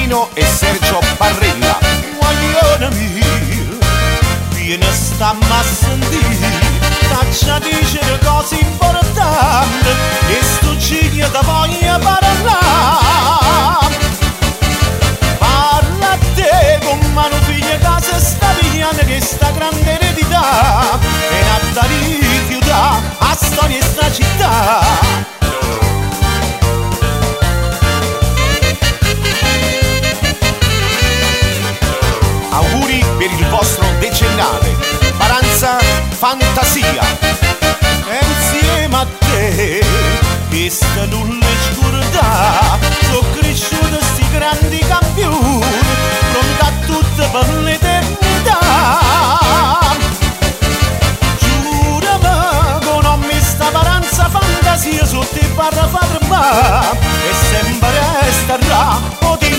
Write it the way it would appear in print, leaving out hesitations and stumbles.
Marino e Sergio Barrella. Guaglione mio, vieni a stamma a sentire, faccia dicere cose importanti e sto ciglia da voglia parlare. Parla a te con mano figlia casa sta pigliando che sta grande eredità e nata rifiuta a storia sta città. Auguri per il vostro decennale, Paranza Fantasia. E insieme a te, che sta nulla scordà, sono cresciuti sti grandi campioni, pronti a tutto per l'eternità. Giurami che non mi sta Paranza Fantasia, sotto te barra fermà, e sempre resterà, o ti